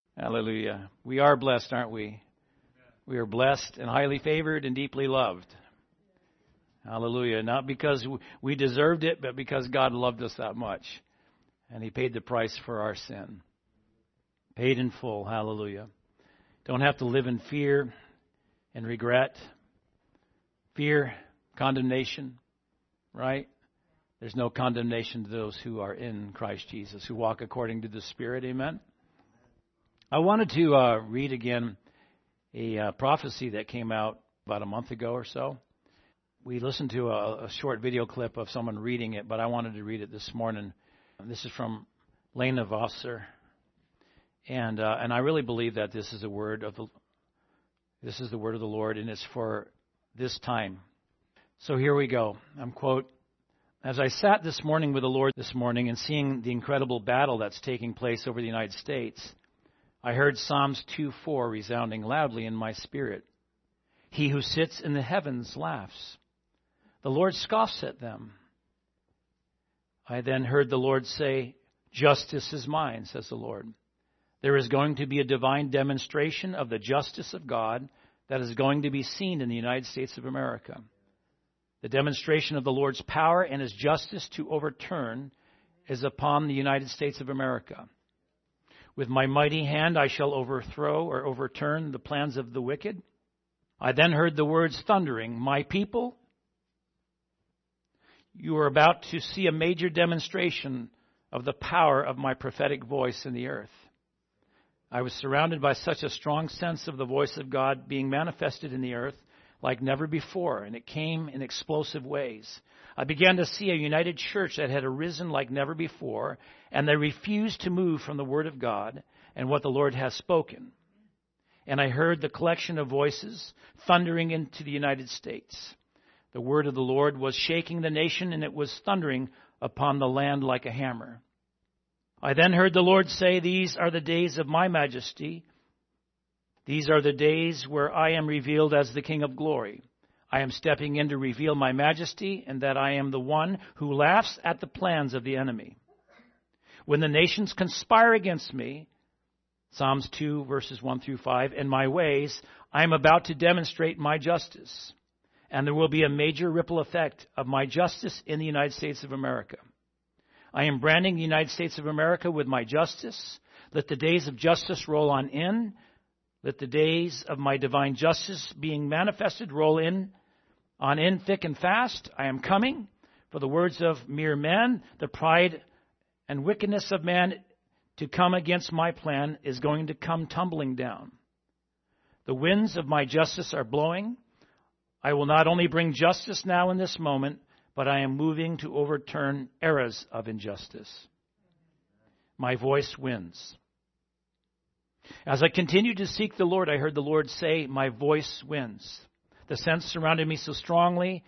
Hallelujah. We are blessed, aren't we? We are blessed and highly favored and deeply loved. Hallelujah. Not because we deserved it, but because God loved us that much. And He paid the price for our sin. Paid in full. Hallelujah. Don't have to live in fear and regret. Fear, condemnation, right? There's no condemnation to those who are in Christ Jesus, who walk according to the Spirit. Amen. I wanted to read again a prophecy that came out about a month ago or so. We listened to a short video clip of someone reading it, but I wanted to read it this morning. This is from Lena Vosser, and I really believe that this is the word of the Lord, and it's for this time. So here we go. I'm quote. As I sat this morning with the Lord this morning and seeing the incredible battle that's taking place over the United States, I heard Psalms 2:4 resounding loudly in my spirit. He who sits in the heavens laughs. The Lord scoffs at them. I then heard the Lord say, justice is mine, says the Lord. There is going to be a divine demonstration of the justice of God that is going to be seen in the United States of America. The demonstration of the Lord's power and His justice to overturn is upon the United States of America. With my mighty hand I shall overthrow or overturn the plans of the wicked. I then heard the words thundering, my people, you are about to see a major demonstration of the power of my prophetic voice in the earth. I was surrounded by such a strong sense of the voice of God being manifested in the earth like never before, and it came in explosive ways. I began to see a united church that had arisen like never before, and they refused to move from the Word of God and what the Lord has spoken. And I heard the collection of voices thundering into the United States. The word of the Lord was shaking the nation, and it was thundering upon the land like a hammer. I then heard the Lord say, these are the days of my majesty. These are the days where I am revealed as the King of glory. I am stepping in to reveal my majesty, and that I am the one who laughs at the plans of the enemy. When the nations conspire against me, Psalms 2, verses 1 through 5, in my ways, I am about to demonstrate my justice. And there will be a major ripple effect of my justice in the United States of America. I am branding the United States of America with my justice. Let the days of justice roll on in. Let the days of my divine justice being manifested roll in, on in thick and fast. I am coming. For the words of mere men, the pride and wickedness of man to come against my plan is going to come tumbling down. The winds of my justice are blowing. I will not only bring justice now in this moment, but I am moving to overturn eras of injustice. My voice wins. As I continued to seek the Lord, I heard the Lord say, my voice wins. The sense surrounded me so strongly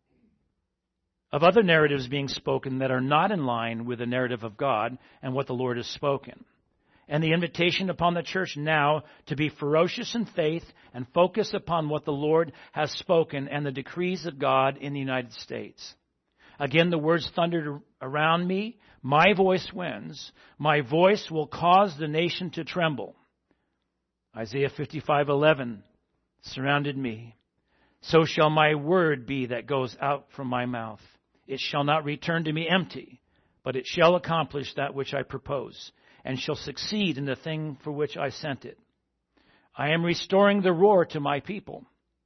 of other narratives being spoken that are not in line with the narrative of God and what the Lord has spoken. And the invitation upon the church now to be ferocious in faith and focus upon what the Lord has spoken and the decrees of God in the United States. Again, the words thundered around me. My voice wins. My voice will cause the nation to tremble. Isaiah 55:11 surrounded me. So shall my word be that goes out from my mouth. It shall not return to me empty, but it shall accomplish that which I propose, and shall succeed in the thing for which I sent it. I am restoring the roar to my people.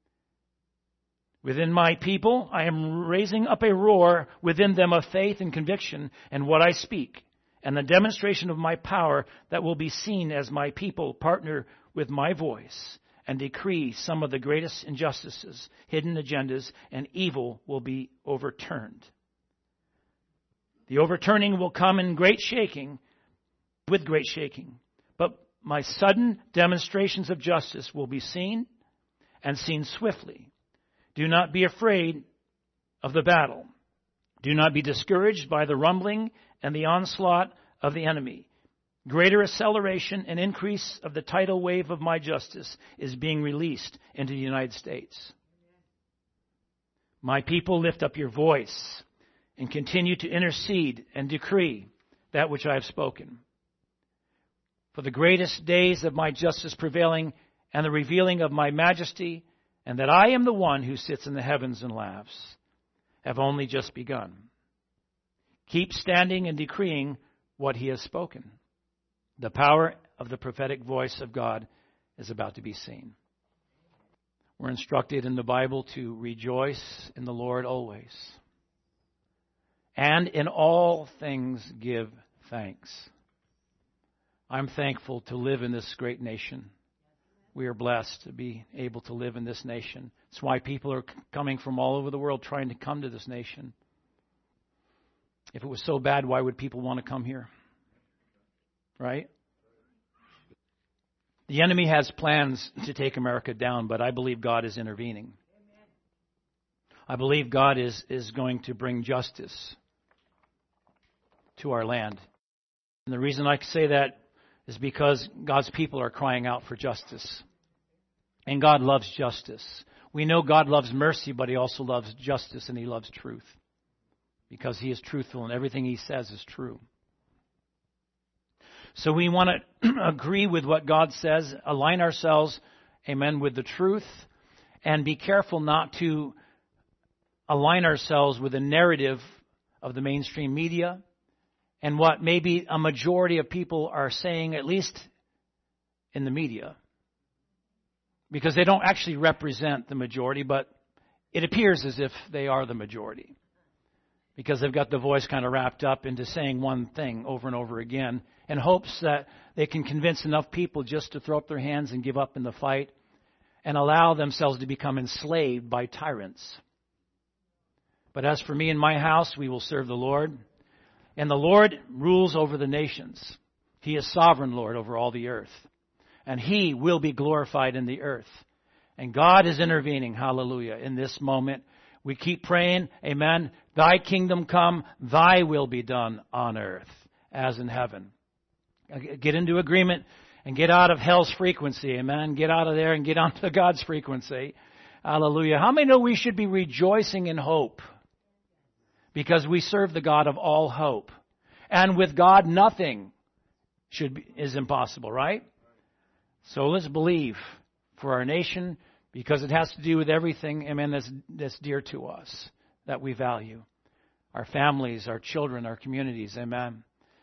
Within my people, I am raising up a roar within them of faith and conviction in what I speak, and the demonstration of my power that will be seen as my people partner with my voice and decree some of the greatest injustices, hidden agendas, and evil will be overturned. The overturning will come in great shaking, with great shaking. But my sudden demonstrations of justice will be seen, and seen swiftly. Do not be afraid of the battle. Do not be discouraged by the rumbling and the onslaught of the enemy. Greater acceleration and increase of the tidal wave of my justice is being released into the United States. My people, lift up your voice and continue to intercede and decree that which I have spoken. for the greatest days of my justice prevailing and the revealing of my majesty, and that I am the one who sits in the heavens and laughs, have only just begun. Keep standing and decreeing what he has spoken. The power of the prophetic voice of God is about to be seen. We're instructed in the Bible to rejoice in the Lord always, and in all things give thanks. I'm thankful to live in this great nation. We are blessed to be able to live in this nation. That's why people are coming from all over the world trying to come to this nation. If it was so bad, why would people want to come here? Right? The enemy has plans to take America down, but I believe God is intervening. I believe God is going to bring justice to our land. And the reason I say that is because God's people are crying out for justice. And God loves justice. We know God loves mercy, but he also loves justice and he loves truth. Because he is truthful and everything he says is true. So we want to agree with what God says, align ourselves, amen, with the truth, and be careful not to align ourselves with the narrative of the mainstream media and what maybe a majority of people are saying, at least in the media. Because they don't actually represent the majority, but it appears as if they are the majority. Because they've got the voice kind of wrapped up into saying one thing over and over again in hopes that they can convince enough people just to throw up their hands and give up in the fight and allow themselves to become enslaved by tyrants. But as for me and my house, we will serve the Lord. And the Lord rules over the nations. He is sovereign Lord over all the earth. And he will be glorified in the earth. And God is intervening, hallelujah, in this moment. We keep praying, amen, thy kingdom come, thy will be done on earth as in heaven. Get into agreement and get out of hell's frequency, amen. Get out of there and get onto God's frequency. Hallelujah. How many know we should be rejoicing in hope? Because we serve the God of all hope. And with God, nothing is impossible, right? So let's believe for our nation, because it has to do with everything, amen, that's dear to us, that we value. Our families, our children, our communities, amen.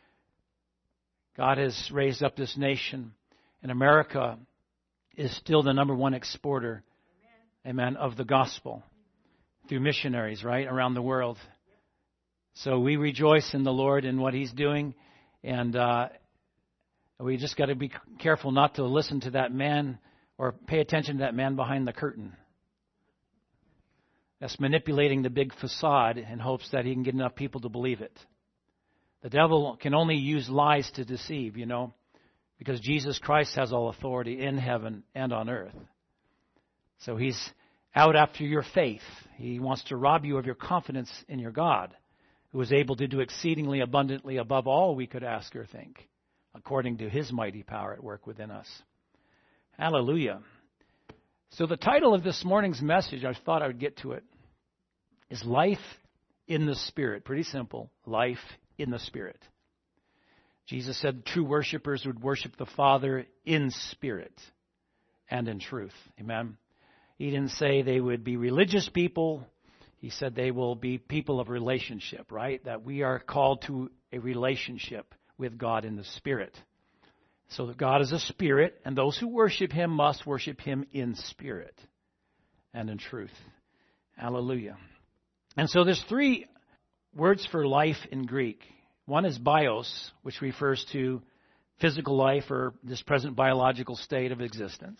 God has raised up this nation, and America is still the number one exporter, amen, of the gospel through missionaries, right, around the world. So we rejoice in the Lord and what he's doing, and we just got to be careful not to listen to that man or pay attention to that man behind the curtain. That's manipulating the big facade in hopes that he can get enough people to believe it. The devil can only use lies to deceive, you know, because Jesus Christ has all authority in heaven and on earth. So he's out after your faith. He wants to rob you of your confidence in your God, who is able to do exceedingly abundantly above all we could ask or think, according to his mighty power at work within us. Hallelujah. So the title of this morning's message, I thought I would get to it, is Life in the Spirit. Pretty simple. Life in the Spirit. Jesus said true worshipers would worship the Father in spirit and in truth. Amen. He didn't say they would be religious people. He said they will be people of relationship, right? That we are called to a relationship with God in the Spirit. So that God is a spirit, and those who worship him must worship him in spirit and in truth. Hallelujah. And so there's three words for life in Greek. One is bios, which refers to physical life or this present biological state of existence.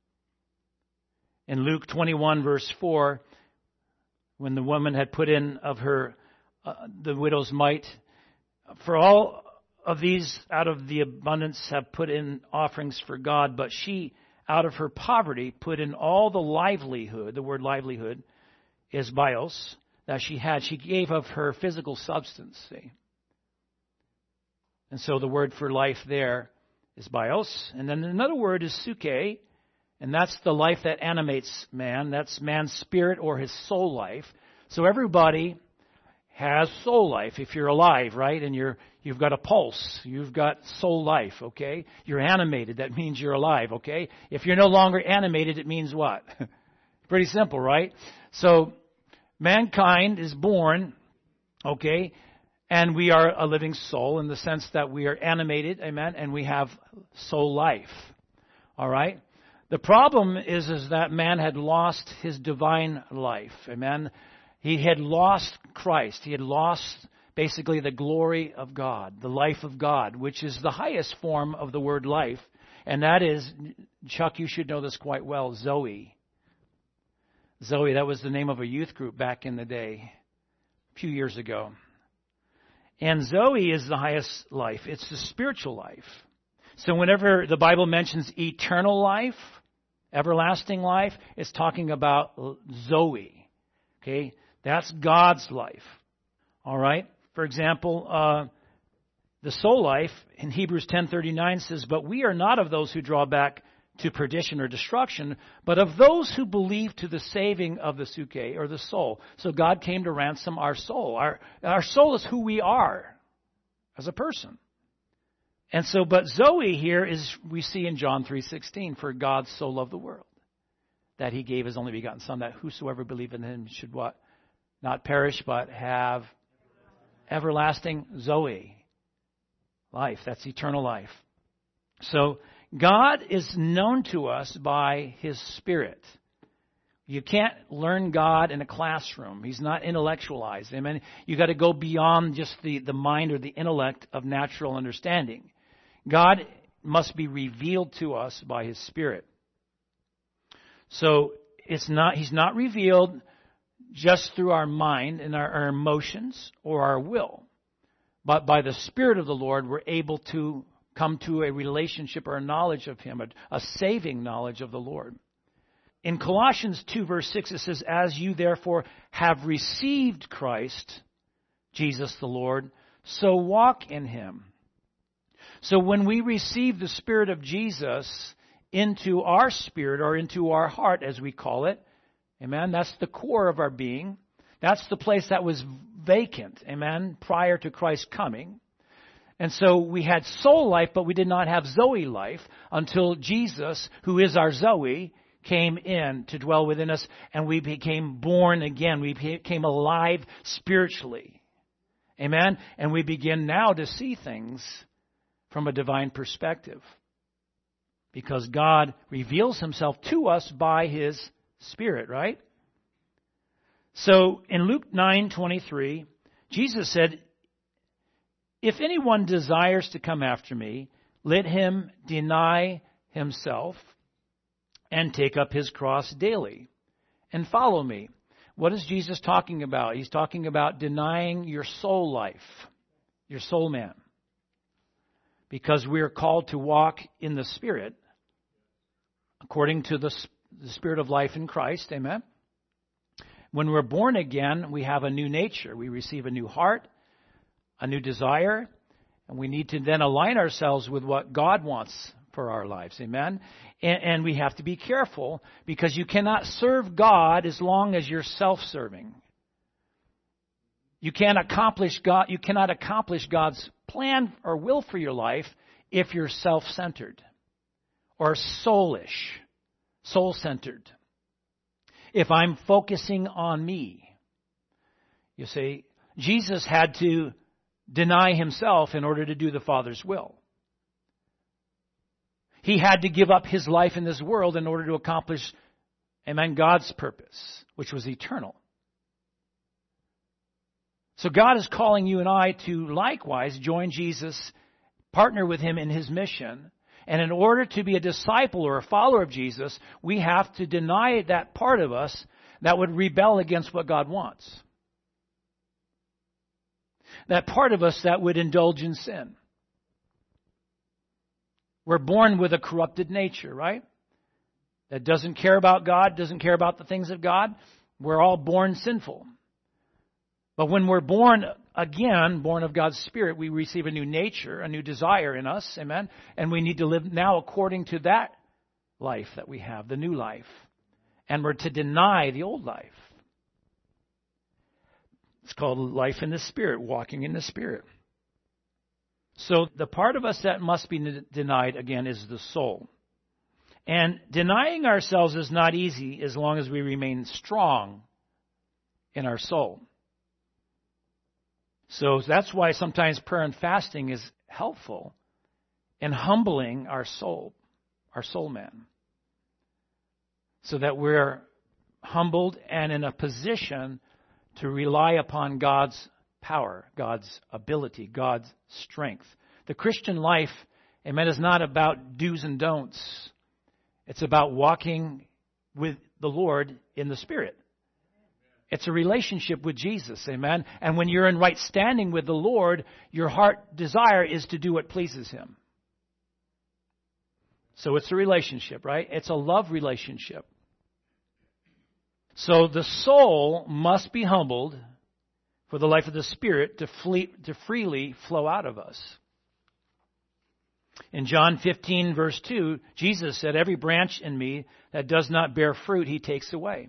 In Luke 21, verse 4, when the woman had put in of her the widow's mite, for all of these out of the abundance have put in offerings for God, but she out of her poverty put in all the livelihood. The word livelihood is bios that she had. She gave of her physical substance, see. And so the word for life there is bios. And then another word is suke, and that's the life that animates man. That's man's spirit or his soul life. So everybody has soul life. If you're alive, right, and you've got a pulse, you've got soul life, okay? You're animated, that means you're alive, okay? If you're no longer animated, it means what? Pretty simple, right? So mankind is born, okay, and we are a living soul in the sense that we are animated, amen, and we have soul life, all right? The problem is that man had lost his divine life, amen. He had lost Christ. He had lost basically the glory of God, the life of God, which is the highest form of the word life. And that is, Chuck, you should know this quite well, Zoe. Zoe, that was the name of a youth group back in the day, a few years ago. And Zoe is the highest life. It's the spiritual life. So whenever the Bible mentions eternal life, everlasting life, it's talking about Zoe. Okay? That's God's life. All right? For example, the soul life in Hebrews 10:39 says, "But we are not of those who draw back to perdition or destruction, but of those who believe to the saving of the suke, or the soul." So God came to ransom our soul. Our soul is who we are as a person. And so, but Zoe here is, we see in John 3:16, "For God so loved the world, that he gave his only begotten Son, that whosoever believeth in him should" what? "Not perish, but have everlasting Zoe." Life. That's eternal life. So, God is known to us by his Spirit. You can't learn God in a classroom. He's not intellectualized. Amen. You got to go beyond just the mind or the intellect of natural understanding. God must be revealed to us by his Spirit. So he's not revealed just through our mind and our emotions or our will. But by the Spirit of the Lord, we're able to come to a relationship or a knowledge of him, a saving knowledge of the Lord. In Colossians 2, verse 6, it says, "As you therefore have received Christ, Jesus the Lord, so walk in him." So when we receive the Spirit of Jesus into our spirit, or into our heart, as we call it, amen, that's the core of our being. That's the place that was vacant, amen, prior to Christ's coming. And so we had soul life, but we did not have Zoe life until Jesus, who is our Zoe, came in to dwell within us, and we became born again. We became alive spiritually. Amen? And we begin now to see things from a divine perspective, because God reveals himself to us by his Spirit, right? So in Luke 9:23, Jesus said, "If anyone desires to come after me, let him deny himself and take up his cross daily and follow me." What is Jesus talking about? He's talking about denying your soul life, your soul man. Because we are called to walk in the Spirit according to the Spirit of life in Christ. Amen. When we're born again, we have a new nature. We receive a new heart, a new desire, and we need to then align ourselves with what God wants for our lives. Amen. And we have to be careful, because you cannot serve God as long as you're self-serving. You can't accomplish God's plan or will for your life if you're self-centered or soulish, soul-centered. If I'm focusing on me. You see, Jesus had to deny himself in order to do the Father's will. He had to give up his life in this world in order to accomplish, amen, God's purpose, which was eternal. So God is calling you and I to likewise join Jesus, partner with him in his mission. And in order to be a disciple or a follower of Jesus, we have to deny that part of us that would rebel against what God wants. That part of us that would indulge in sin. We're born with a corrupted nature, right? That doesn't care about God, doesn't care about the things of God. We're all born sinful. But when we're born again, born of God's Spirit, we receive a new nature, a new desire in us, amen? And we need to live now according to that life that we have, the new life. And we're to deny the old life. It's called life in the Spirit, walking in the Spirit. So the part of us that must be denied, again, is the soul. And denying ourselves is not easy as long as we remain strong in our soul. So that's why sometimes prayer and fasting is helpful in humbling our soul man. So that we're humbled and in a position to rely upon God's power, God's ability, God's strength. The Christian life, amen, is not about do's and don'ts. It's about walking with the Lord in the Spirit. It's a relationship with Jesus, amen. And when you're in right standing with the Lord, your heart desire is to do what pleases Him. So it's a relationship, right? It's a love relationship. So the soul must be humbled for the life of the Spirit to freely flow out of us. In John 15, verse 2, Jesus said, "Every branch in me that does not bear fruit, He takes away.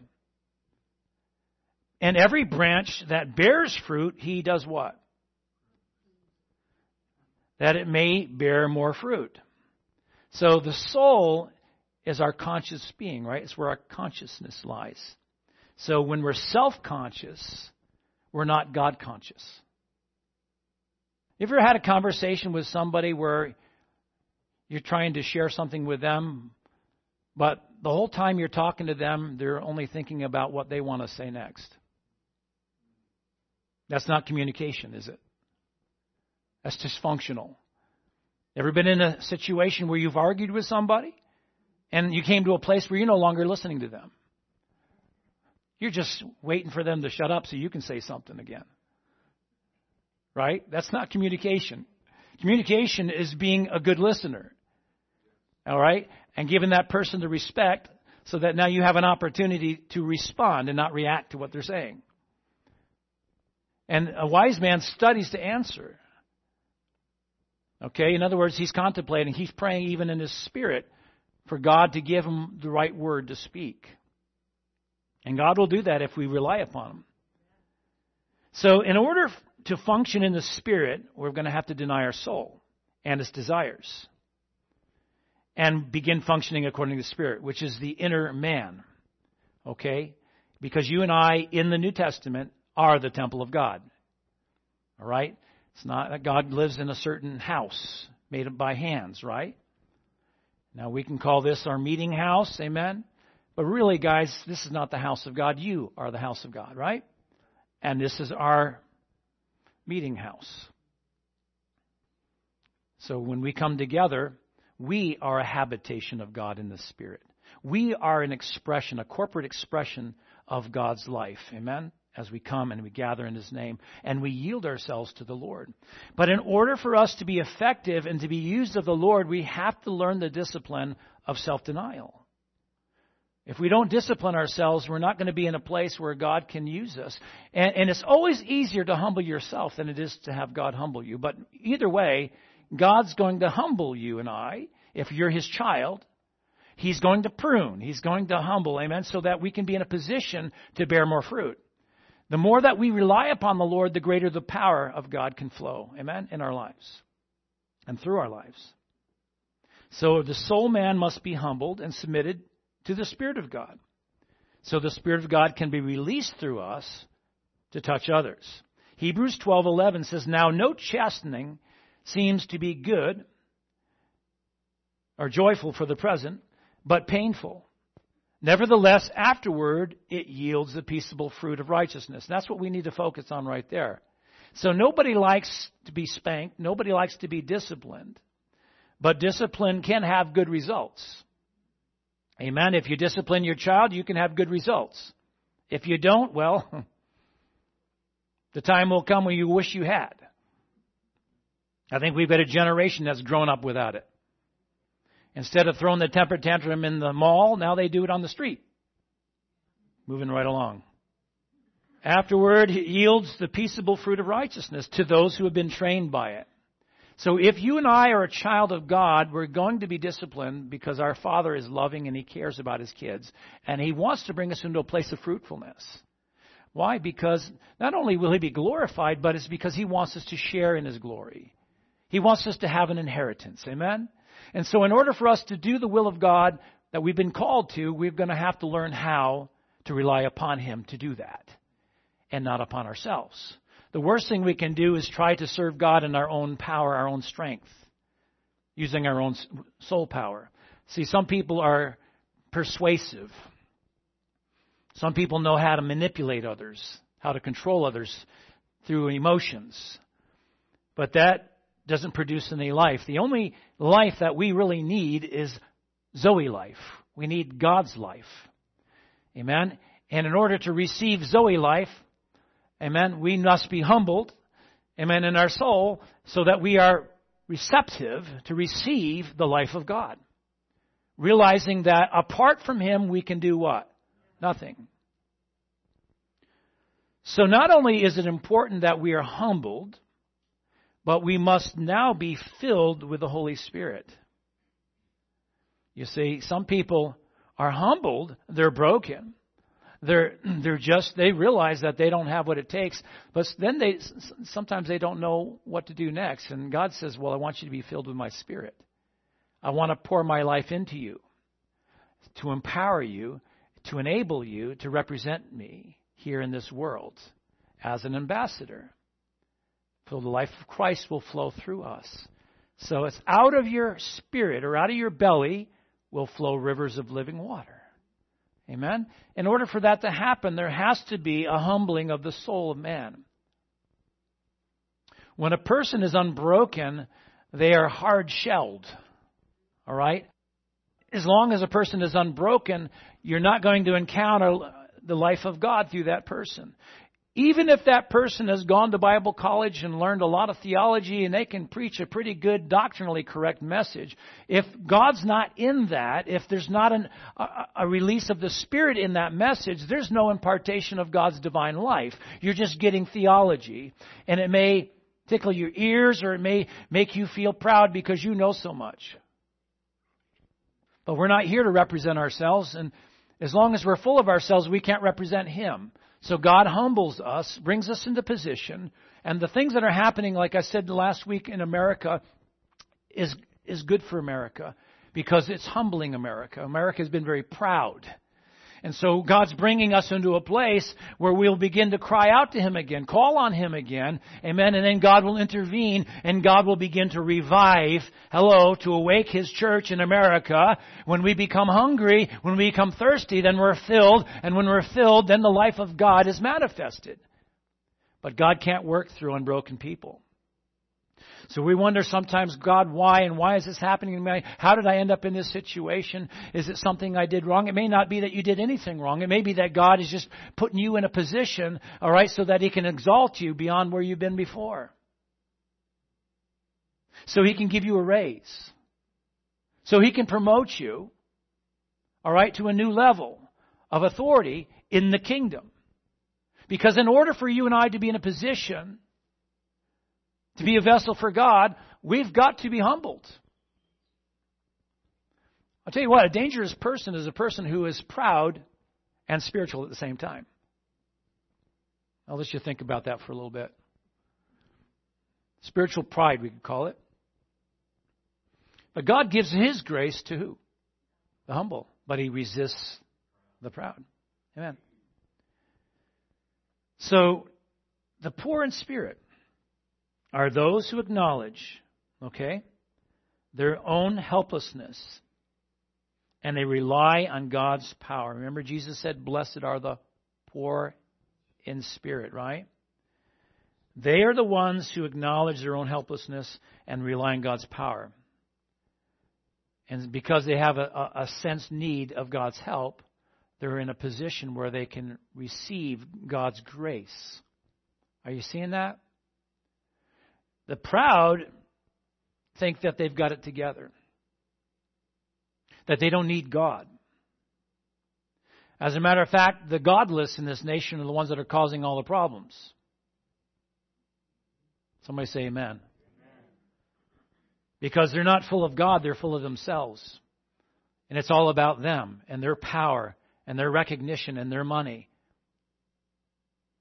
And every branch that bears fruit, He does what? That it may bear more fruit." So the soul is our conscious being, right? It's where our consciousness lies. So when we're self-conscious, we're not God-conscious. You ever had a conversation with somebody where you're trying to share something with them, but the whole time you're talking to them, they're only thinking about what they want to say next? That's not communication, is it? That's dysfunctional. Ever been in a situation where you've argued with somebody and you came to a place where you're no longer listening to them? You're just waiting for them to shut up so you can say something again. Right? That's not communication. Communication is being a good listener. All right? And giving that person the respect so that now you have an opportunity to respond and not react to what they're saying. And a wise man studies to answer. Okay? In other words, he's contemplating, he's praying even in his spirit for God to give him the right word to speak. And God will do that if we rely upon Him. So in order to function in the Spirit, we're going to have to deny our soul and its desires and begin functioning according to the Spirit, which is the inner man. Okay? Because you and I, in the New Testament, are the temple of God. All right? It's not that God lives in a certain house made by hands, right? Now, we can call this our meeting house, amen? But really, guys, this is not the house of God. You are the house of God, right? And this is our meeting house. So when we come together, we are a habitation of God in the Spirit. We are an expression, a corporate expression of God's life, amen? As we come and we gather in His name and we yield ourselves to the Lord. But in order for us to be effective and to be used of the Lord, we have to learn the discipline of self-denial. If we don't discipline ourselves, we're not going to be in a place where God can use us. And it's always easier to humble yourself than it is to have God humble you. But either way, God's going to humble you and I. If you're His child, He's going to prune. He's going to humble, amen, so that we can be in a position to bear more fruit. The more that we rely upon the Lord, the greater the power of God can flow, amen, in our lives and through our lives. So the soul man must be humbled and submitted to the Spirit of God. So the Spirit of God can be released through us to touch others. Hebrews 12:11 says, "Now no chastening seems to be good or joyful for the present, but painful. Nevertheless, afterward, it yields the peaceable fruit of righteousness." That's what we need to focus on right there. So nobody likes to be spanked. Nobody likes to be disciplined. But discipline can have good results. Amen. If you discipline your child, you can have good results. If you don't, well, the time will come when you wish you had. I think we've got a generation that's grown up without it. Instead of throwing the temper tantrum in the mall, now they do it on the street. Moving right along. Afterward, it yields the peaceable fruit of righteousness to those who have been trained by it. So if you and I are a child of God, we're going to be disciplined because our Father is loving and He cares about His kids. And He wants to bring us into a place of fruitfulness. Why? Because not only will He be glorified, but it's because He wants us to share in His glory. He wants us to have an inheritance. Amen? And so in order for us to do the will of God that we've been called to, we're going to have to learn how to rely upon Him to do that and not upon ourselves. The worst thing we can do is try to serve God in our own power, our own strength, using our own soul power. See, some people are persuasive. Some people know how to manipulate others, how to control others through emotions. But that doesn't produce any life. The only life that we really need is Zoe life. We need God's life. Amen? And in order to receive Zoe life, amen, we must be humbled, amen, in our soul so that we are receptive to receive the life of God. Realizing that apart from Him, we can do what? Nothing. So not only is it important that we are humbled, but we must now be filled with the Holy Spirit. You see, some people are humbled, they're broken. They realize that they don't have what it takes, but then sometimes they don't know what to do next. And God says, well, I want you to be filled with my Spirit. I want to pour my life into you, to empower you, to enable you to represent me here in this world as an ambassador. So the life of Christ will flow through us. So it's out of your spirit or out of your belly will flow rivers of living water. Amen? In order for that to happen, there has to be a humbling of the soul of man. When a person is unbroken, they are hard-shelled. All right? As long as a person is unbroken, you're not going to encounter the life of God through that person. Even if that person has gone to Bible college and learned a lot of theology and they can preach a pretty good doctrinally correct message, if God's not in that, if there's not a release of the Spirit in that message, there's no impartation of God's divine life. You're just getting theology. And it may tickle your ears or it may make you feel proud because you know so much. But we're not here to represent ourselves, and as long as we're full of ourselves, we can't represent Him. So God humbles us, brings us into position, and the things that are happening, like I said last week in America, is good for America because it's humbling America. America has been very proud. And so God's bringing us into a place where we'll begin to cry out to Him again, call on Him again, amen, and then God will intervene and God will begin to revive, to awake His church in America. When we become hungry, when we become thirsty, then we're filled, and when we're filled, then the life of God is manifested. But God can't work through unbroken people. So we wonder sometimes, God, why? And why is this happening to me? How did I end up in this situation? Is it something I did wrong? It may not be that you did anything wrong. It may be that God is just putting you in a position, so that He can exalt you beyond where you've been before. So He can give you a raise. So He can promote you, to a new level of authority in the kingdom. Because in order for you and I to be in a position to be a vessel for God, we've got to be humbled. I'll tell you what, a dangerous person is a person who is proud and spiritual at the same time. I'll let you think about that for a little bit. Spiritual pride, we could call it. But God gives His grace to who? The humble. But He resists the proud. Amen. So, the poor in spirit are those who acknowledge, their own helplessness, and they rely on God's power. Remember, Jesus said, blessed are the poor in spirit, right? They are the ones who acknowledge their own helplessness and rely on God's power. And because they have a sense need of God's help, they're in a position where they can receive God's grace. Are you seeing that? The proud think that they've got it together, that they don't need God. As a matter of fact, the godless in this nation are the ones that are causing all the problems. Somebody say amen. Because they're not full of God, they're full of themselves. And it's all about them and their power and their recognition and their money.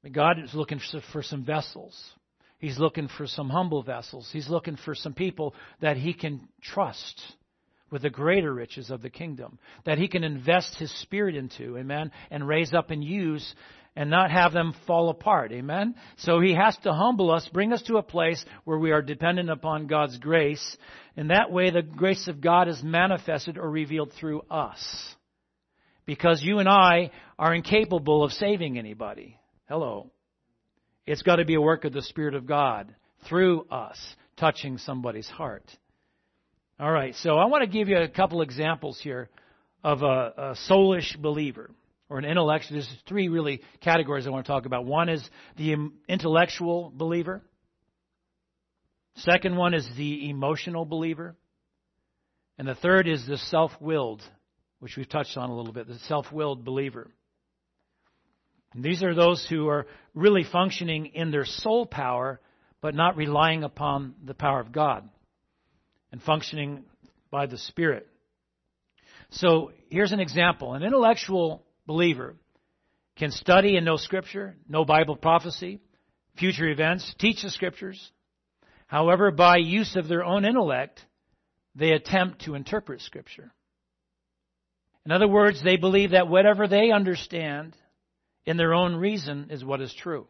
God is looking for some vessels. He's looking for some humble vessels. He's looking for some people that He can trust with the greater riches of the kingdom, that He can invest His Spirit into, amen, and raise up and use and not have them fall apart, amen. So He has to humble us, bring us to a place where we are dependent upon God's grace. And that way the grace of God is manifested or revealed through us. Because you and I are incapable of saving anybody. Hello. It's got to be a work of the Spirit of God through us, touching somebody's heart. All right, so I want to give you a couple examples here of a soulish believer or an intellectual. There's three really categories I want to talk about. One is the intellectual believer. Second one is the emotional believer. And the third is the self-willed, which we've touched on a little bit, the self-willed believer. And these are those who are really functioning in their soul power, but not relying upon the power of God and functioning by the Spirit. So here's an example. An intellectual believer can study and know Scripture, know Bible prophecy, future events, teach the Scriptures. However, by use of their own intellect, they attempt to interpret Scripture. In other words, they believe that whatever they understand in their own reason is what is true.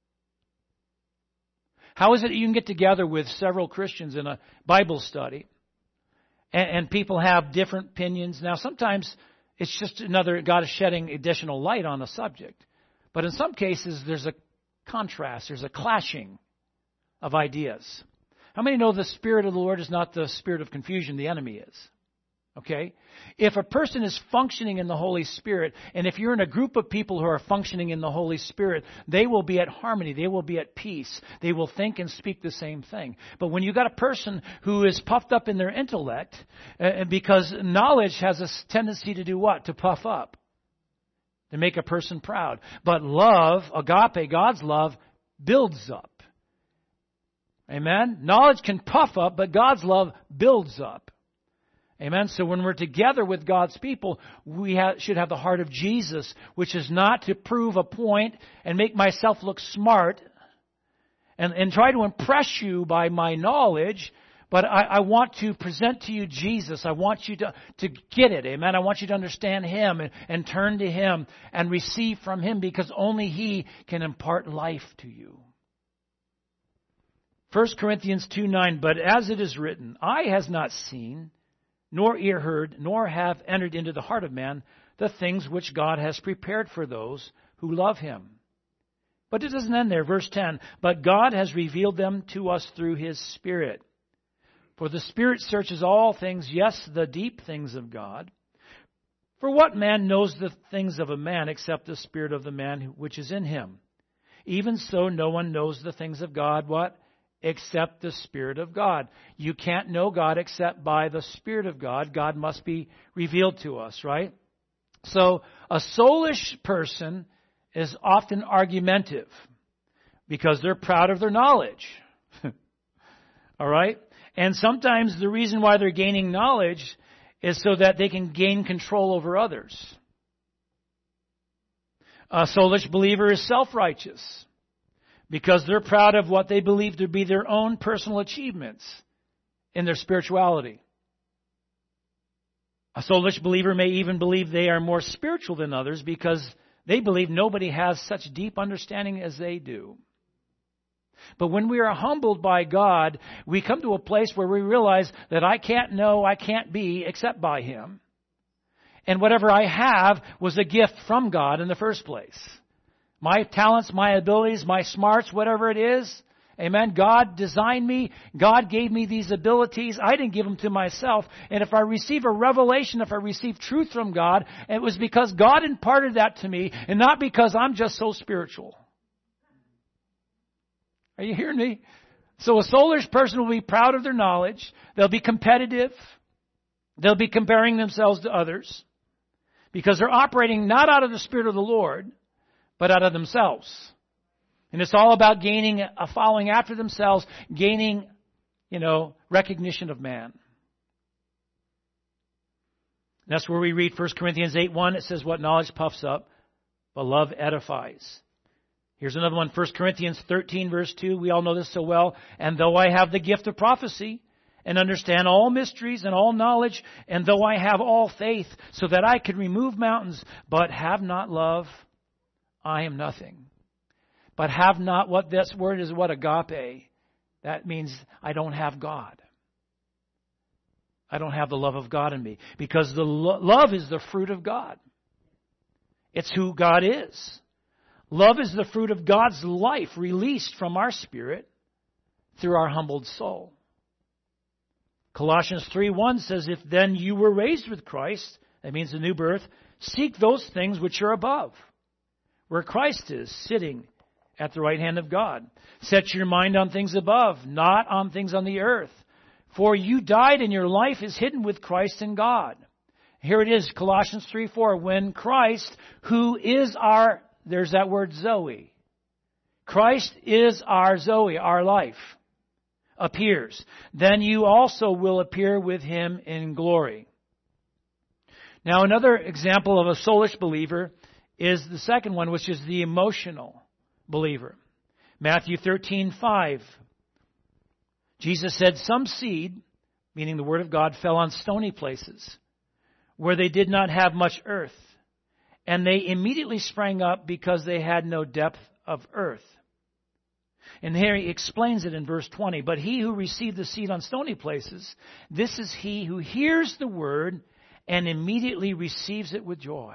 How is it you can get together with several Christians in a Bible study and people have different opinions? Now, sometimes it's just God is shedding additional light on a subject. But in some cases, there's a contrast, there's a clashing of ideas. How many know the Spirit of the Lord is not the spirit of confusion the enemy is? Okay? If a person is functioning in the Holy Spirit, and if you're in a group of people who are functioning in the Holy Spirit, they will be at harmony. They will be at peace. They will think and speak the same thing. But when you've got a person who is puffed up in their intellect, because knowledge has a tendency to do what? To puff up. To make a person proud. But love, agape, God's love, builds up. Amen? Knowledge can puff up, but God's love builds up. Amen. So when we're together with God's people, we should have the heart of Jesus, which is not to prove a point and make myself look smart and try to impress you by my knowledge, but I want to present to you Jesus. I want you to get it. Amen. I want you to understand Him and turn to Him and receive from Him, because only He can impart life to you. 1 Corinthians 2:9, but as it is written, eye has not seen, nor ear heard, nor have entered into the heart of man the things which God has prepared for those who love Him. But it doesn't end there. Verse 10, but God has revealed them to us through His Spirit. For the Spirit searches all things, yes, the deep things of God. For what man knows the things of a man except the spirit of the man which is in him? Even so, no one knows the things of God, what? Except the Spirit of God. You can't know God except by the Spirit of God. God must be revealed to us, right? So a soulish person is often argumentative because they're proud of their knowledge. All right? And sometimes the reason why they're gaining knowledge is so that they can gain control over others. A soulish believer is self-righteous because they're proud of what they believe to be their own personal achievements in their spirituality. A soulish believer may even believe they are more spiritual than others because they believe nobody has such deep understanding as they do. But when we are humbled by God, we come to a place where we realize that I can't know, I can't be except by Him. And whatever I have was a gift from God in the first place. My talents, my abilities, my smarts, whatever it is, amen, God designed me. God gave me these abilities. I didn't give them to myself. And if I receive a revelation, if I receive truth from God, it was because God imparted that to me and not because I'm just so spiritual. Are you hearing me? So a soulish person will be proud of their knowledge. They'll be competitive. They'll be comparing themselves to others because they're operating not out of the Spirit of the Lord, but out of themselves. And it's all about gaining a following after themselves, gaining, recognition of man. And that's where we read 1 Corinthians 8:1. It says, what knowledge puffs up, but love edifies. Here's another one, 1 Corinthians 13, verse 2. We all know this so well. And though I have the gift of prophecy and understand all mysteries and all knowledge, and though I have all faith so that I could remove mountains, but have not love, I am nothing. But have not, what this word is, what? Agape. That means I don't have God. I don't have the love of God in me. Because the love is the fruit of God. It's who God is. Love is the fruit of God's life released from our spirit through our humbled soul. Colossians 3:1 says, if then you were raised with Christ, that means the new birth, seek those things which are above, where Christ is, sitting at the right hand of God. Set your mind on things above, not on things on the earth. For you died and your life is hidden with Christ in God. Here it is, Colossians 3:4. When Christ, who is our, there's that word Zoe. Christ is our Zoe, our life, appears. Then you also will appear with Him in glory. Now another example of a soulish believer is the second one, which is the emotional believer. Matthew 13:5. Jesus said, some seed, meaning the Word of God, fell on stony places, where they did not have much earth. And they immediately sprang up because they had no depth of earth. And here he explains it in verse 20. But he who received the seed on stony places, this is he who hears the word and immediately receives it with joy.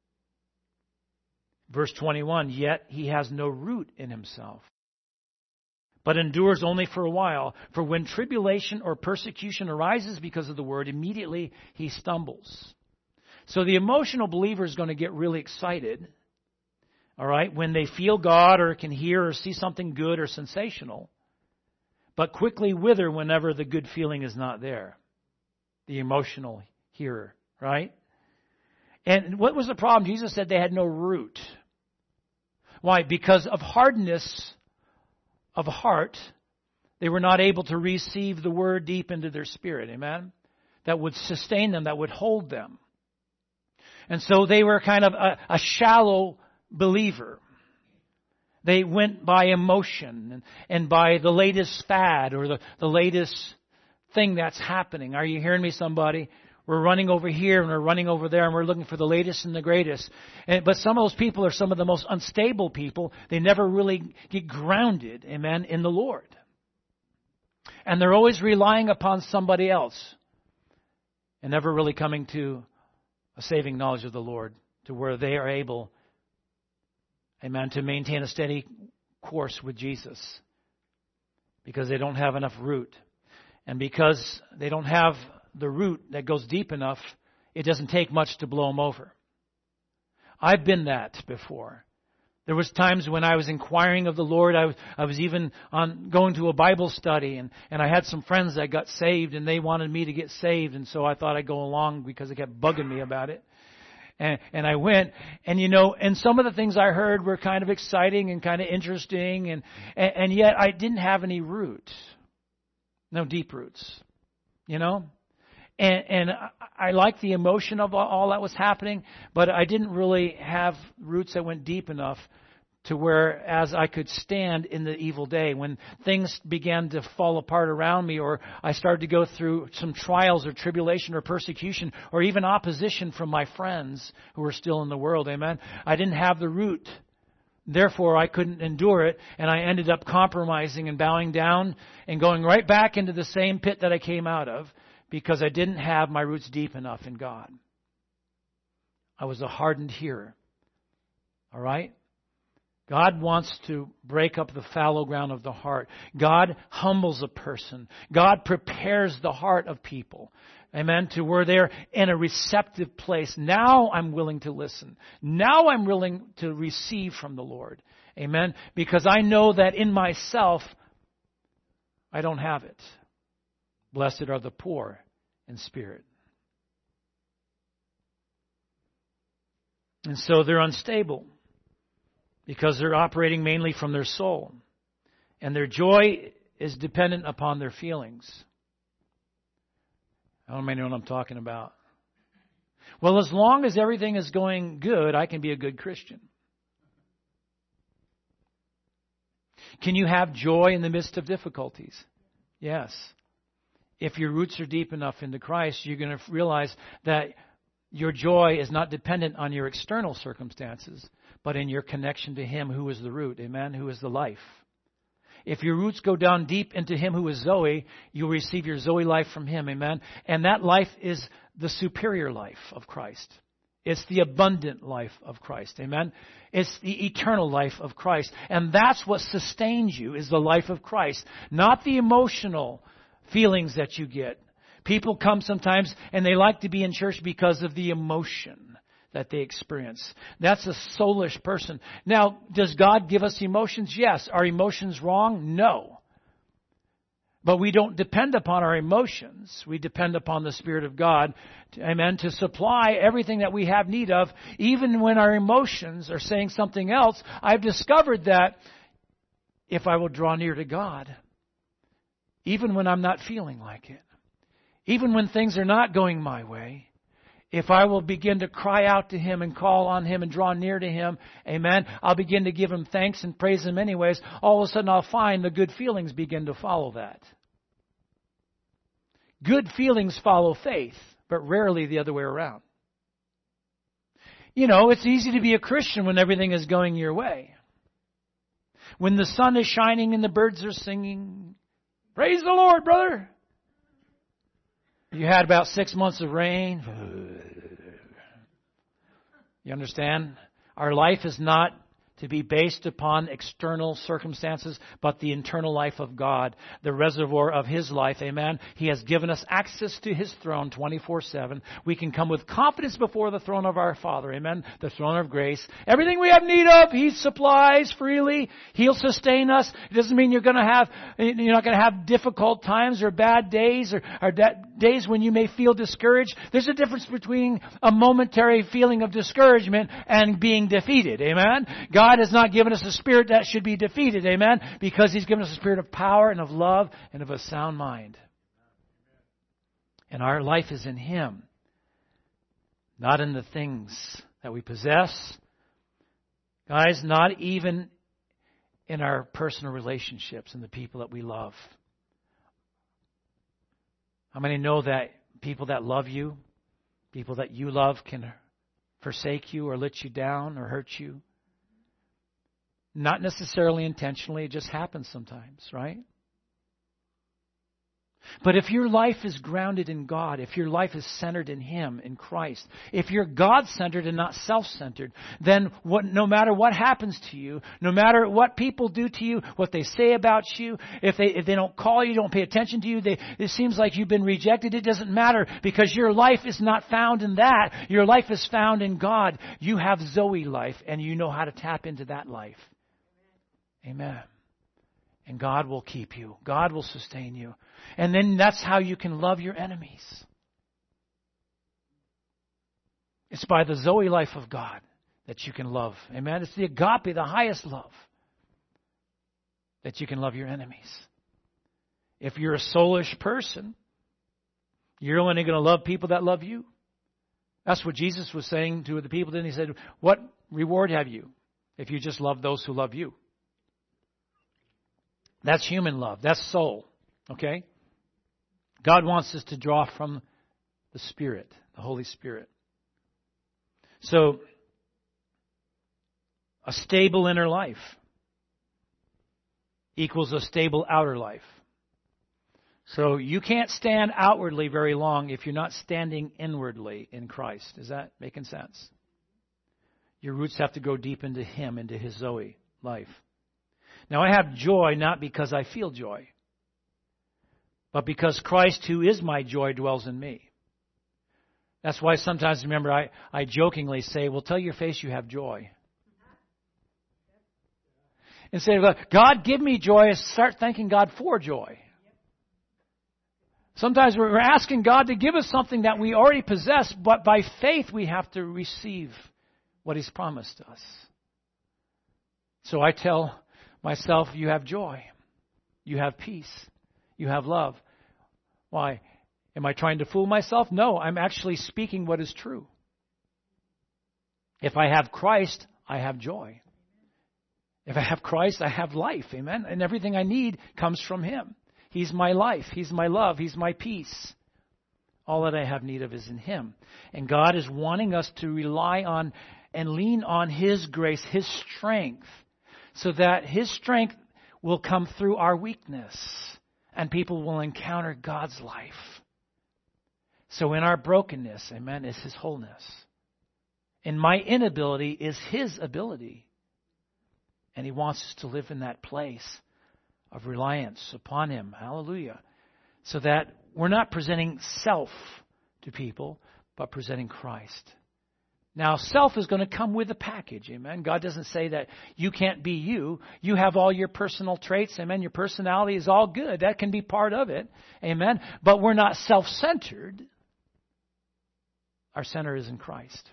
Verse 21, yet he has no root in himself, but endures only for a while. For when tribulation or persecution arises because of the word, immediately he stumbles. So the emotional believer is going to get really excited, all right, when they feel God or can hear or see something good or sensational, but quickly wither whenever the good feeling is not there. The emotional hearer, right? And what was the problem? Jesus said they had no root. Why? Because of hardness of heart, they were not able to receive the word deep into their spirit. Amen? That would sustain them, that would hold them. And so they were kind of a shallow believer. They went by emotion and by the latest fad or the latest thing that's happening. Are you hearing me, somebody? We're running over here and we're running over there and we're looking for the latest and the greatest. But some of those people are some of the most unstable people. They never really get grounded, amen, in the Lord. And they're always relying upon somebody else and never really coming to a saving knowledge of the Lord to where they are able, amen, to maintain a steady course with Jesus because they don't have enough root. And because they don't have the root that goes deep enough, it doesn't take much to blow them over. I've been that before. There was times when I was inquiring of the Lord. I was even going to a Bible study, and I had some friends that got saved, and they wanted me to get saved, and so I thought I'd go along because they kept bugging me about it. And I went, and some of the things I heard were kind of exciting and kind of interesting, and yet I didn't have any root. No deep roots, And I liked the emotion of all that was happening, but I didn't really have roots that went deep enough to where as I could stand in the evil day. When things began to fall apart around me, or I started to go through some trials or tribulation or persecution or even opposition from my friends who were still in the world, amen, I didn't have the root. Therefore, I couldn't endure it, and I ended up compromising and bowing down and going right back into the same pit that I came out of because I didn't have my roots deep enough in God. I was a hardened hearer. All right? God wants to break up the fallow ground of the heart. God humbles a person. God prepares the heart of people. Amen. To where they're in a receptive place. Now I'm willing to listen. Now I'm willing to receive from the Lord. Amen. Because I know that in myself, I don't have it. Blessed are the poor in spirit. And so they're unstable because they're operating mainly from their soul. And their joy is dependent upon their feelings. I don't know what I'm talking about. Well, as long as everything is going good, I can be a good Christian. Can you have joy in the midst of difficulties? Yes. If your roots are deep enough into Christ, you're going to realize that your joy is not dependent on your external circumstances, but in your connection to Him who is the root, amen, who is the life. If your roots go down deep into Him who is Zoe, you'll receive your Zoe life from Him, amen. And that life is the superior life of Christ. It's the abundant life of Christ, amen. It's the eternal life of Christ. And that's what sustains you, is the life of Christ, not the emotional feelings that you get. People come sometimes and they like to be in church because of the emotion that they experience. That's a soulish person. Now, does God give us emotions? Yes. Are emotions wrong? No. But we don't depend upon our emotions. We depend upon the Spirit of God, amen, to supply everything that we have need of, even when our emotions are saying something else. I've discovered that if I will draw near to God, even when I'm not feeling like it, even when things are not going my way, if I will begin to cry out to Him and call on Him and draw near to Him, amen, I'll begin to give Him thanks and praise Him anyways. All of a sudden I'll find the good feelings begin to follow that. Good feelings follow faith, but rarely the other way around. You know, it's easy to be a Christian when everything is going your way. When the sun is shining and the birds are singing, praise the Lord, brother. You had about 6 months of rain. You understand? Our life is not to be based upon external circumstances, but the internal life of God, the reservoir of His life. Amen. He has given us access to His throne 24/7. We can come with confidence before the throne of our Father. Amen. The throne of grace. Everything we have need of, He supplies freely. He'll sustain us. It doesn't mean you're not going to have difficult times or bad days or days when you may feel discouraged. There's a difference between a momentary feeling of discouragement and being defeated. Amen. God has not given us a spirit that should be defeated. Amen. Because He's given us a spirit of power and of love and of a sound mind. And our life is in Him, not in the things that we possess. Guys, not even in our personal relationships and the people that we love. How many know that people that love you, people that you love, can forsake you or let you down or hurt you? Not necessarily intentionally, it just happens sometimes, right? But if your life is grounded in God, if your life is centered in Him, in Christ, if you're God-centered and not self-centered, then no matter what happens to you, no matter what people do to you, what they say about you, if they don't call you, don't pay attention to you, it seems like you've been rejected, it doesn't matter because your life is not found in that. Your life is found in God. You have Zoe life and you know how to tap into that life. Amen. And God will keep you. God will sustain you. And then that's how you can love your enemies. It's by the Zoe life of God that you can love. Amen. It's the agape, the highest love, that you can love your enemies. If you're a soulish person, you're only going to love people that love you. That's what Jesus was saying to the people. Then He said, what reward have you if you just love those who love you? That's human love. That's soul. Okay? God wants us to draw from the Spirit, the Holy Spirit. So, a stable inner life equals a stable outer life. So, you can't stand outwardly very long if you're not standing inwardly in Christ. Is that making sense? Your roots have to go deep into Him, into His Zoe life. Now, I have joy not because I feel joy, but because Christ, who is my joy, dwells in me. That's why sometimes, remember, I jokingly say, well, tell your face you have joy. Instead of, God, give me joy, start thanking God for joy. Sometimes we're asking God to give us something that we already possess, but by faith we have to receive what He's promised us. So I tell myself, you have joy, you have peace, you have love. Why? Am I trying to fool myself? No, I'm actually speaking what is true. If I have Christ, I have joy. If I have Christ, I have life. Amen. And everything I need comes from Him. He's my life. He's my love. He's my peace. All that I have need of is in Him. And God is wanting us to rely on and lean on His grace, His strength, so that His strength will come through our weakness and people will encounter God's life. So in our brokenness, amen, is His wholeness. In my inability is His ability. And He wants us to live in that place of reliance upon Him. Hallelujah. So that we're not presenting self to people, but presenting Christ. Now, self is going to come with a package, amen. God doesn't say that you can't be you. You have all your personal traits, amen. Your personality is all good. That can be part of it, amen. But we're not self-centered. Our center is in Christ.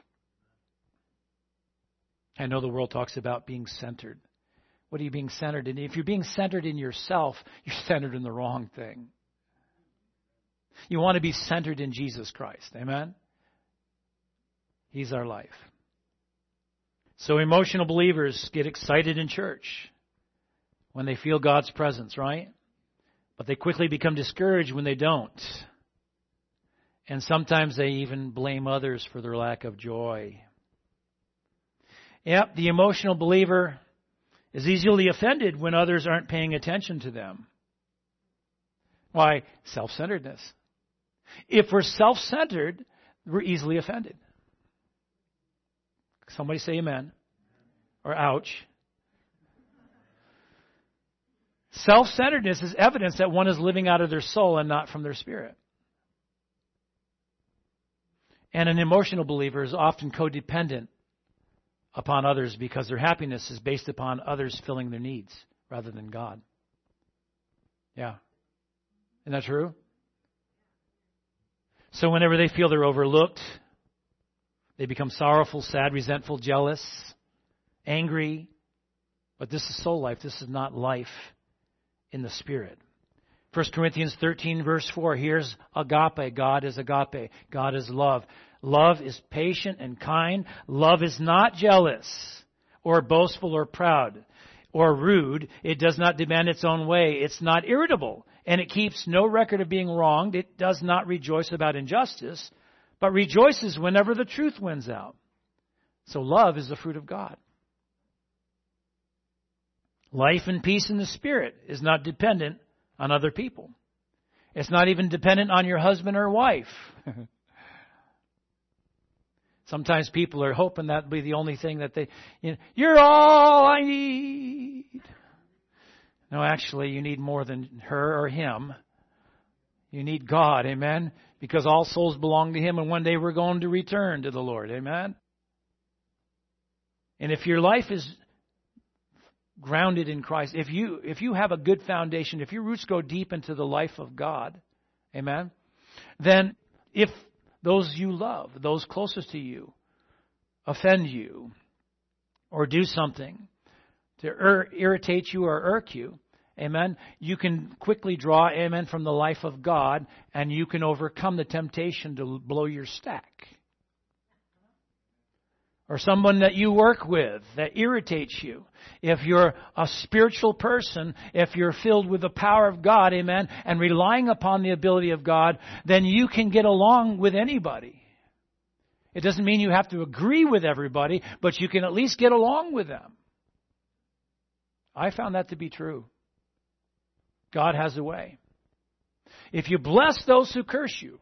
I know the world talks about being centered. What are you being centered in? If you're being centered in yourself, you're centered in the wrong thing. You want to be centered in Jesus Christ, amen. He's our life. So emotional believers get excited in church when they feel God's presence, right? But they quickly become discouraged when they don't. And sometimes they even blame others for their lack of joy. Yep, the emotional believer is easily offended when others aren't paying attention to them. Why? Self-centeredness. If we're self-centered, we're easily offended. Somebody say amen. Or ouch. Self-centeredness is evidence that one is living out of their soul and not from their spirit. And an emotional believer is often codependent upon others because their happiness is based upon others filling their needs rather than God. Yeah. Isn't that true? So whenever they feel they're overlooked, they become sorrowful, sad, resentful, jealous, angry. But this is soul life. This is not life in the Spirit. 1 Corinthians 13, verse 4. Here's agape. God is agape. God is love. Love is patient and kind. Love is not jealous or boastful or proud or rude. It does not demand its own way. It's not irritable. And it keeps no record of being wronged. It does not rejoice about injustice, but rejoices whenever the truth wins out. So love is the fruit of God. Life and peace in the Spirit is not dependent on other people. It's not even dependent on your husband or wife. Sometimes people are hoping that'll be the only thing that you're all I need. No, actually, you need more than her or him. You need God, amen? Because all souls belong to Him, and one day we're going to return to the Lord, amen? And if your life is grounded in Christ, if you have a good foundation, if your roots go deep into the life of God, amen, then if those you love, those closest to you, offend you or do something to irritate you or irk you, amen, you can quickly draw, amen, from the life of God, and you can overcome the temptation to blow your stack. Or someone that you work with that irritates you. If you're a spiritual person, if you're filled with the power of God, amen, and relying upon the ability of God, then you can get along with anybody. It doesn't mean you have to agree with everybody, but you can at least get along with them. I found that to be true. God has a way. If you bless those who curse you,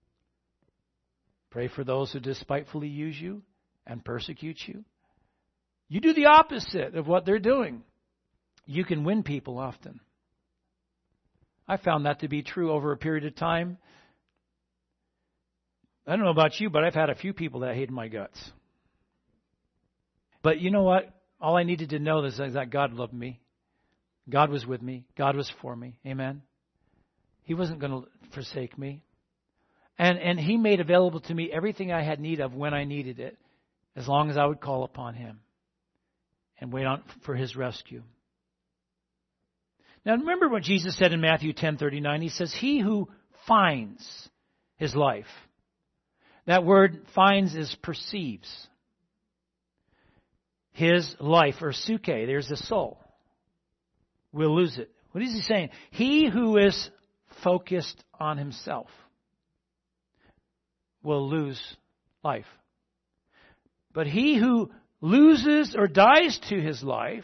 pray for those who despitefully use you and persecute you. You do the opposite of what they're doing. You can win people often. I found that to be true over a period of time. I don't know about you, but I've had a few people that hated my guts. But you know what? All I needed to know is that God loved me. God was with me. God was for me. Amen. He wasn't going to forsake me. And He made available to me everything I had need of when I needed it, as long as I would call upon Him and wait on for His rescue. Now remember what Jesus said in Matthew 10:39. He says, "He who finds his life." That word finds is perceives. his life, or suke, there's the soul, will lose it. What is he saying? He who is focused on himself will lose life. But he who loses or dies to his life,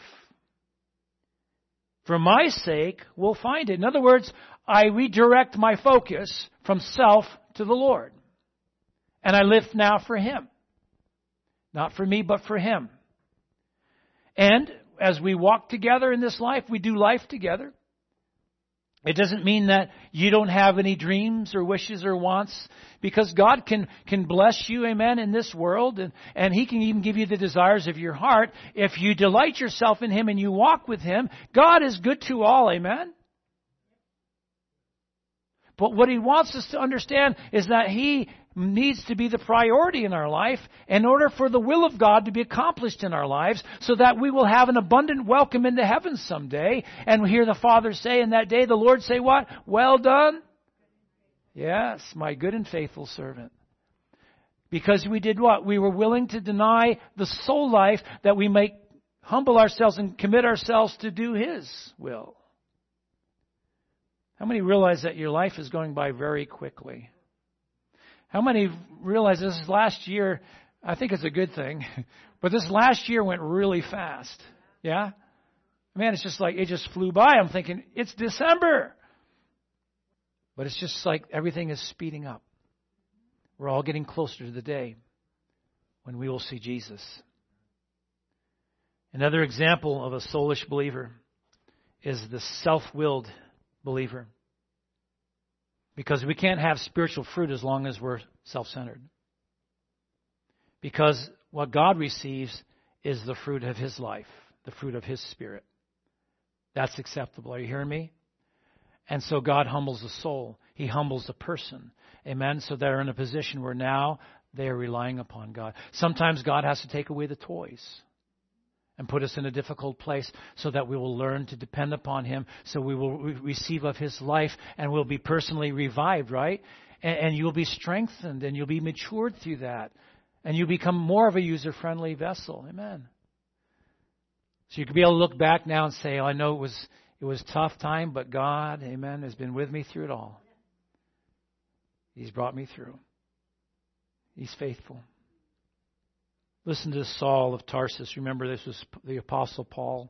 for my sake, will find it. In other words, I redirect my focus from self to the Lord. And I live now for Him. Not for me, but for Him. And as we walk together in this life, we do life together. It doesn't mean that you don't have any dreams or wishes or wants, because God can bless you, amen, in this world, and He can even give you the desires of your heart. If you delight yourself in Him and you walk with Him, God is good to all, amen? But what He wants us to understand is that He needs to be the priority in our life in order for the will of God to be accomplished in our lives, so that we will have an abundant welcome into heaven someday. And we hear the Father say in that day, the Lord say what? Well done. Yes, my good and faithful servant. Because we did what? We were willing to deny the soul life that we might humble ourselves and commit ourselves to do His will. How many realize that your life is going by very quickly? How many realize this last year, I think it's a good thing, but this last year went really fast. Yeah? Man, it's just like it just flew by. I'm thinking, it's December. But it's just like everything is speeding up. We're all getting closer to the day when we will see Jesus. Another example of a soulish believer is the self-willed believer. Because we can't have spiritual fruit as long as we're self-centered. Because what God receives is the fruit of His life, the fruit of His Spirit. That's acceptable. Are you hearing me? And so God humbles the soul. He humbles the person. Amen? So they're in a position where now they are relying upon God. Sometimes God has to take away the toys and put us in a difficult place so that we will learn to depend upon Him, so we will receive of His life and we'll be personally revived, right? And you'll be strengthened and you'll be matured through that. And you'll become more of a user-friendly vessel. Amen. So you can be able to look back now and say, oh, I know it was a tough time, but God, amen, has been with me through it all. He's brought me through. He's faithful. Listen to Saul of Tarsus. Remember, this was the Apostle Paul.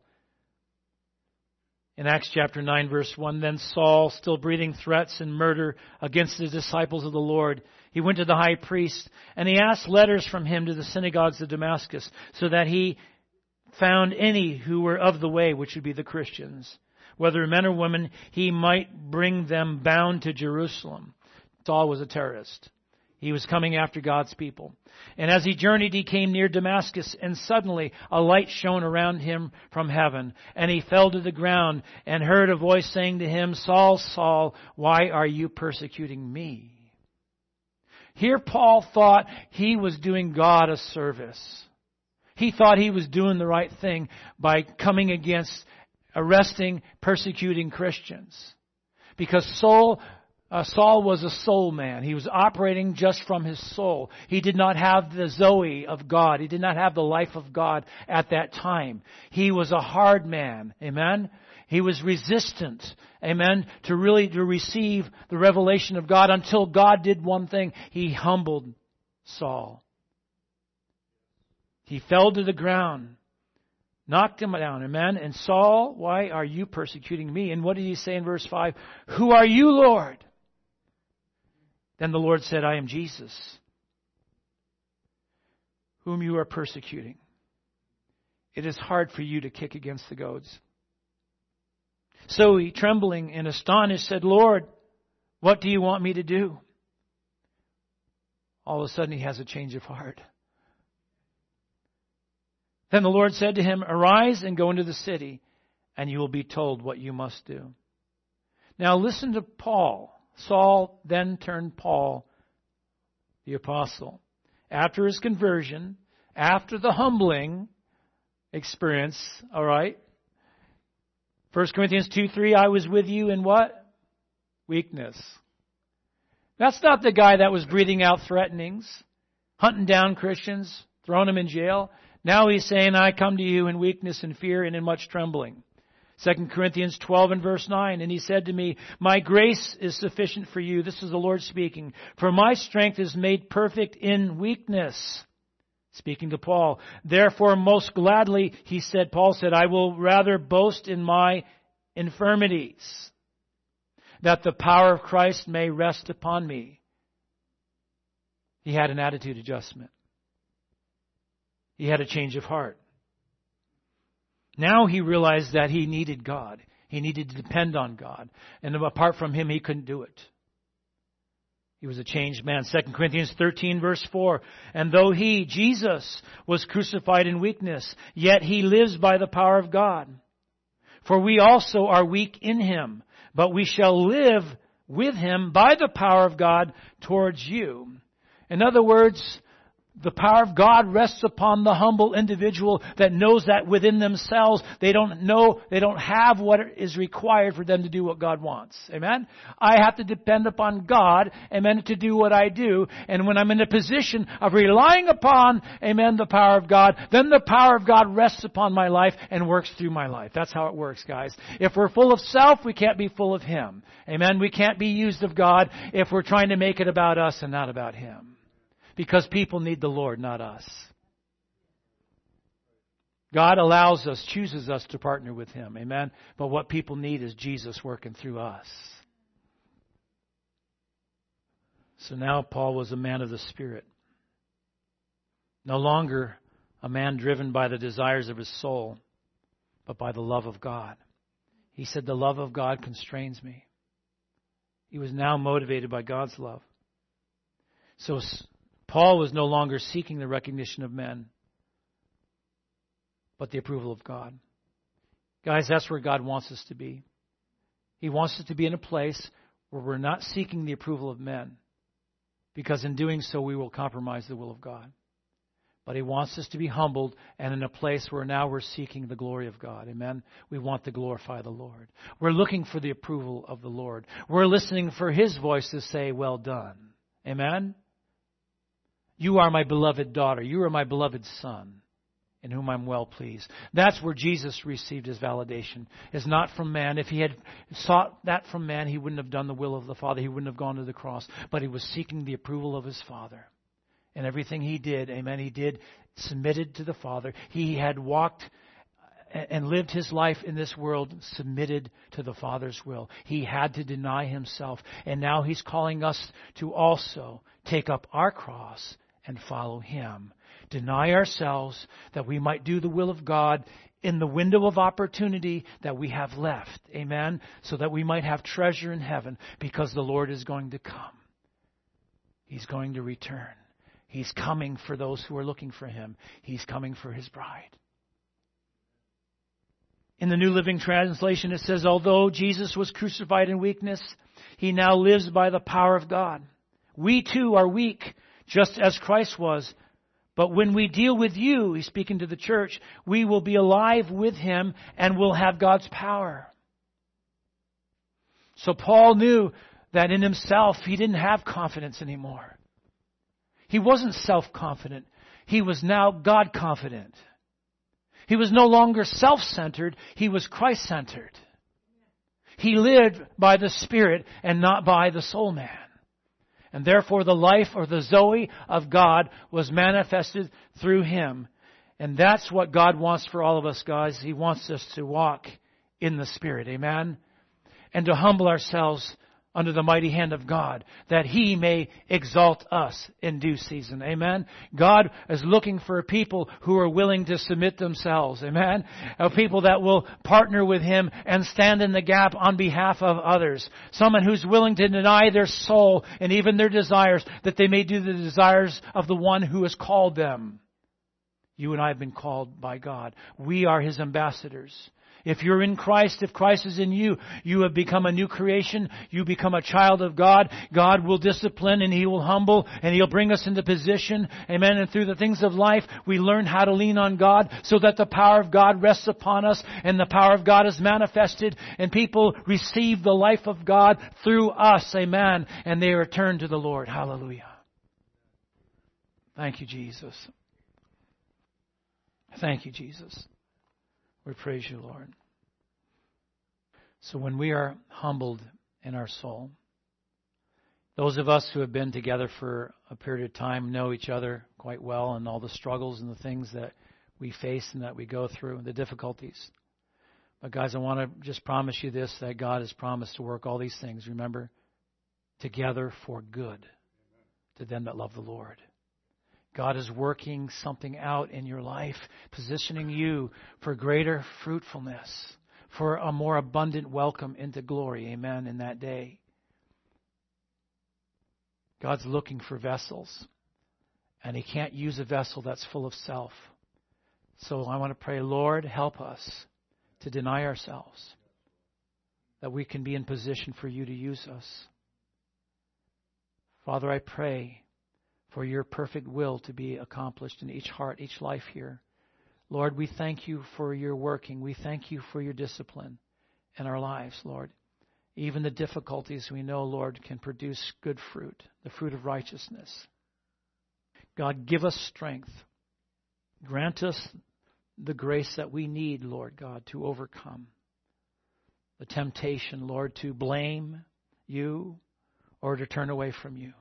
In Acts chapter 9, verse 1, then Saul, still breathing threats and murder against the disciples of the Lord, he went to the high priest, and he asked letters from him to the synagogues of Damascus, so that he found any who were of the way, which would be the Christians, whether men or women, he might bring them bound to Jerusalem. Saul was a terrorist. He was coming after God's people. And as he journeyed, he came near Damascus, and suddenly a light shone around him from heaven. And he fell to the ground and heard a voice saying to him, Saul, Saul, why are you persecuting me? Here Paul thought he was doing God a service. He thought he was doing the right thing by coming against, arresting, persecuting Christians. Because Saul was a soul man. He was operating just from his soul. He did not have the Zoe of God. He did not have the life of God at that time. He was a hard man. Amen? He was resistant. Amen? To receive the revelation of God, until God did one thing. He humbled Saul. He fell to the ground. Knocked him down. Amen? And Saul, why are you persecuting me? And what did he say in verse 5? Who are you, Lord? Then the Lord said, I am Jesus, whom you are persecuting. It is hard for you to kick against the goads. So he, trembling and astonished, said, Lord, what do you want me to do? All of a sudden he has a change of heart. Then the Lord said to him, arise and go into the city, and you will be told what you must do. Now listen to Paul. Saul then turned Paul, the apostle. After his conversion, after the humbling experience, all right? 1 Corinthians 2:3, I was with you in what? Weakness. That's not the guy that was breathing out threatenings, hunting down Christians, throwing them in jail. Now he's saying, I come to you in weakness and fear and in much trembling. 2 Corinthians 12 and verse 9, and he said to me, my grace is sufficient for you. This is the Lord speaking. For my strength is made perfect in weakness. Speaking to Paul. Therefore, most gladly, Paul said, I will rather boast in my infirmities, that the power of Christ may rest upon me. He had an attitude adjustment. He had a change of heart. Now he realized that he needed God. He needed to depend on God. And apart from Him, he couldn't do it. He was a changed man. 2 Corinthians 13 verse 4. And though He, Jesus, was crucified in weakness, yet He lives by the power of God. For we also are weak in Him, but we shall live with Him by the power of God towards you. In other words, the power of God rests upon the humble individual that knows that within themselves they don't have what is required for them to do what God wants. Amen? I have to depend upon God, amen, to do what I do. And when I'm in a position of relying upon, amen, the power of God, then the power of God rests upon my life and works through my life. That's how it works, guys. If we're full of self, we can't be full of Him. Amen? We can't be used of God if we're trying to make it about us and not about Him. Because people need the Lord, not us. God allows us, chooses us to partner with Him. Amen? But what people need is Jesus working through us. So now Paul was a man of the Spirit. No longer a man driven by the desires of his soul, but by the love of God. He said, the love of God constrains me. He was now motivated by God's love. So Paul was no longer seeking the recognition of men, but the approval of God. Guys, that's where God wants us to be. He wants us to be in a place where we're not seeking the approval of men, because in doing so we will compromise the will of God. But He wants us to be humbled and in a place where now we're seeking the glory of God. Amen? We want to glorify the Lord. We're looking for the approval of the Lord. We're listening for His voice to say, well done. Amen? You are my beloved daughter. You are my beloved son, in whom I'm well pleased. That's where Jesus received His validation. It's not from man. If He had sought that from man, He wouldn't have done the will of the Father. He wouldn't have gone to the cross. But He was seeking the approval of His Father. And everything He did, amen, He did submitted to the Father. He had walked and lived His life in this world submitted to the Father's will. He had to deny Himself. And now He's calling us to also take up our cross and follow Him. Deny ourselves that we might do the will of God in the window of opportunity that we have left. Amen? So that we might have treasure in heaven, because the Lord is going to come. He's going to return. He's coming for those who are looking for Him. He's coming for His bride. In the New Living Translation it says, although Jesus was crucified in weakness, He now lives by the power of God. We too are weak, just as Christ was. But when we deal with you, He's speaking to the church, we will be alive with Him and will have God's power. So Paul knew that in himself he didn't have confidence anymore. He wasn't self-confident. He was now God-confident. He was no longer self-centered. He was Christ-centered. He lived by the Spirit and not by the soul man. And therefore the life, or the Zoe of God, was manifested through him. And that's what God wants for all of us, guys. He wants us to walk in the Spirit. Amen? And to humble ourselves under the mighty hand of God, that He may exalt us in due season. Amen? God is looking for people who are willing to submit themselves. Amen? People that will partner with Him and stand in the gap on behalf of others. Someone who's willing to deny their soul and even their desires, that they may do the desires of the one who has called them. You and I have been called by God. We are His ambassadors. If you're in Christ, if Christ is in you, you have become a new creation. You become a child of God. God will discipline and He will humble and He'll bring us into position. Amen. And through the things of life, we learn how to lean on God so that the power of God rests upon us and the power of God is manifested and people receive the life of God through us. Amen. And they return to the Lord. Hallelujah. Thank you, Jesus. Thank you, Jesus. We praise you, Lord. So when we are humbled in our soul, those of us who have been together for a period of time know each other quite well and all the struggles and the things that we face and that we go through, the difficulties. But guys, I want to just promise you this, that God has promised to work all these things, remember, together for good to them that love the Lord. God is working something out in your life, positioning you for greater fruitfulness, for a more abundant welcome into glory, amen, in that day. God's looking for vessels, and He can't use a vessel that's full of self. So I want to pray, Lord, help us to deny ourselves, that we can be in position for you to use us. Father, I pray for your perfect will to be accomplished in each heart, each life here. Lord, we thank you for your working. We thank you for your discipline in our lives, Lord. Even the difficulties we know, Lord, can produce good fruit, the fruit of righteousness. God, give us strength. Grant us the grace that we need, Lord God, to overcome the temptation, Lord, to blame you or to turn away from you.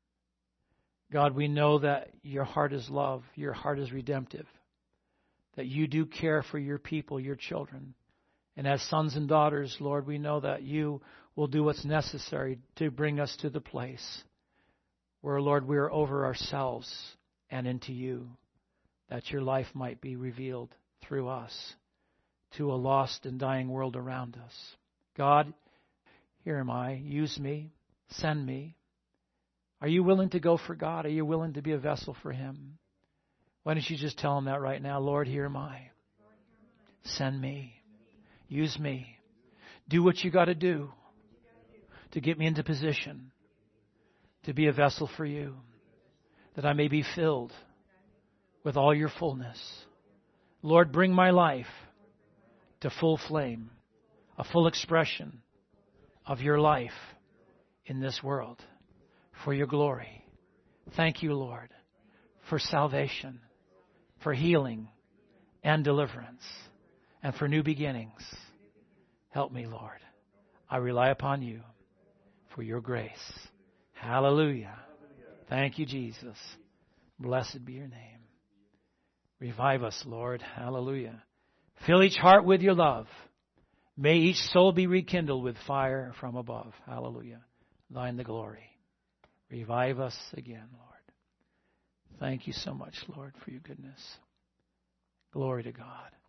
God, we know that your heart is love, your heart is redemptive, that you do care for your people, your children. And as sons and daughters, Lord, we know that you will do what's necessary to bring us to the place where, Lord, we are over ourselves and into you, that your life might be revealed through us to a lost and dying world around us. God, here am I. Use me. Send me. Are you willing to go for God? Are you willing to be a vessel for Him? Why don't you just tell Him that right now? Lord, here am I. Send me. Use me. Do what you got to do to get me into position to be a vessel for you, that I may be filled with all your fullness. Lord, bring my life to full flame, a full expression of your life in this world for your glory. Thank you, Lord, for salvation, for healing and deliverance, and for new beginnings. Help me, Lord. I rely upon you for your grace. Hallelujah. Thank you, Jesus. Blessed be your name. Revive us, Lord. Hallelujah. Fill each heart with your love. May each soul be rekindled with fire from above. Hallelujah. Thine the glory. Revive us again, Lord. Thank you so much, Lord, for your goodness. Glory to God.